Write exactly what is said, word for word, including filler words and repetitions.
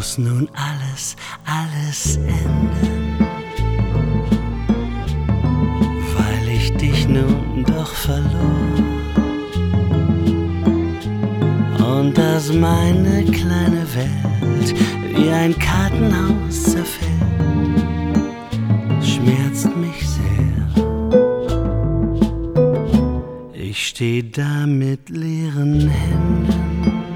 muss nun alles, alles enden, weil ich dich nun doch verlor und dass meine kleine Welt wie ein Kartenhaus zerfällt, schmerzt mich sehr. Ich steh da mit leeren Händen